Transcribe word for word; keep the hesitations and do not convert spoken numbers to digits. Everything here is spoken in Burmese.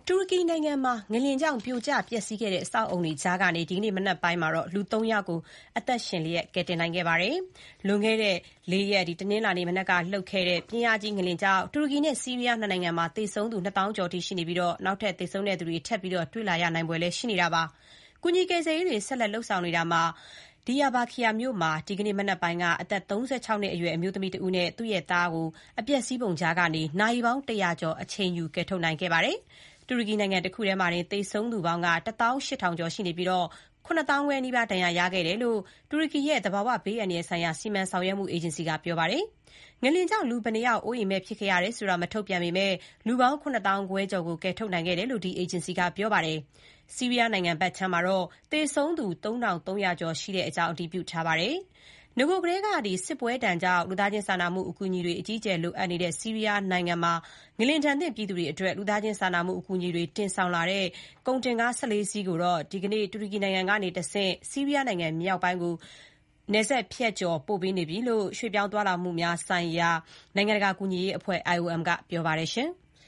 တူရကီနိုင်ငံမှာငလျင်ကြောင့်ပြိုကျပျက်စီးခဲ့တဲ့အဆောက်အအုံတွေကြားကနေဒီကနေ့မနက်ပိုင်းမှာလူသုံးယောက်ကိုအသက်ရှင်လျက်ကယ်တင်နိုင်ခဲ့ပါတယ်။လွန်ခဲ့တဲ့လေးရက်တနင်္လာနေ့မနက်ကလှုပ်ခဲ့တဲ့ပြင်းအားကြီးငလျင်ကြောင့်တူရကီနဲ့ဆီးရီးယားနှစ်နိုင်ငံမှာသေဆုံးသူနှစ်သောင်းကျော်ထိရှိနေပြီးနောက်ထပ်သေဆုံးသူတွေထပ်ပြီးတွေ့လာရနိုင်ဖွယ်လည်းရှိနေတာပါ။ကူညီကယ်ဆယ်ရေးတွေဆက်လက်လုပ်ဆောင်နေတာမှာဒီယာဘာခီယာမြို့မှာဒီကနေ့မနက်ပိုင်းကအသက်သုံးဆယ့်ခြောက်နှစ်အရွယ်အမျိုးသမီးတဦးနဲ့သူ့ရဲ့သားကိုအပျက်စီးပုံကြားကနေနာရီပေါင်းတရာကျော်အချိန်ယူကယ်ထုတ်နိုင်ခဲ့ပါတယ်။တူရကီနိုင်ငံတခုထဲမှာတင်သေဆုံးသူပေါင်းကတသောင်းရှစ်ထောင်ကျော်ရှိနေပြီးခုနှစ်သောင်းခွဲနီးပါးဒဏ်ရာရခဲ့တယ်လို့တူရကီရဲ့သဘာဝဘေးအန္တရာယ်ဆိုင်ရာစီမံဆောင်ရွက်မှုအေဂျင်စီကပြောပါတယ်။ငလျင်ကြောင့်လူဘယ်နှယောက်အိုးအိမ်မဲ့ဖြစ်ခဲ့ရတယ်ဆိုတာမထုတ်ပြန်ပေမဲ့လူပေါင်းခုနှစ်သောင်းခွဲကျော်ကိုကယ်ထုတ်နိုင်ခဲ့တယ်လို့ဒီအေဂျင်စီကပြောပါတယ်။ဆီးရီးယားနိုင်ငံဘက်ခြမ်းမှာတော့သေဆုံးသူသုံးထောင်သုံးရာကျော်ရှိတဲ့အကြောင်းအတည်ပြုထားပါတယ်။ငကိုကလေးကစစ်ပွဲဒဏ်ကြောင့်လူသားချင်းစာနာမှုအကူအညီတွေအကြီးအကျယ်လိုအပ်နေတဲ့ဆီးရီးယားနိုင်ငံမှာငလျင်ဒဏ်သင့်ပြည်သူတွေအတွက်လူသားချင်းစာနာမှုအကူအညီတွေတင်ဆောင်လာတဲ့ကုန်တင်ကား၁၄စီးကိုတော့ဒီကနေ့တူရကီနိုင်ငံကနေတဆင့်ဆီးရီးယားနိုင်ငံမြောက်ပိုင်းကိုနယ်စပ်ဖြတ်ကျော်ပို့ပေးနေပြီလို့ရွှေ့ပြောင်းသွားလာမှုများဆိုင်ရာနိုင်ငံတကာကူညီရေးအဖွဲ့ အိုင် အို အမ် ကပြောပါတယ်။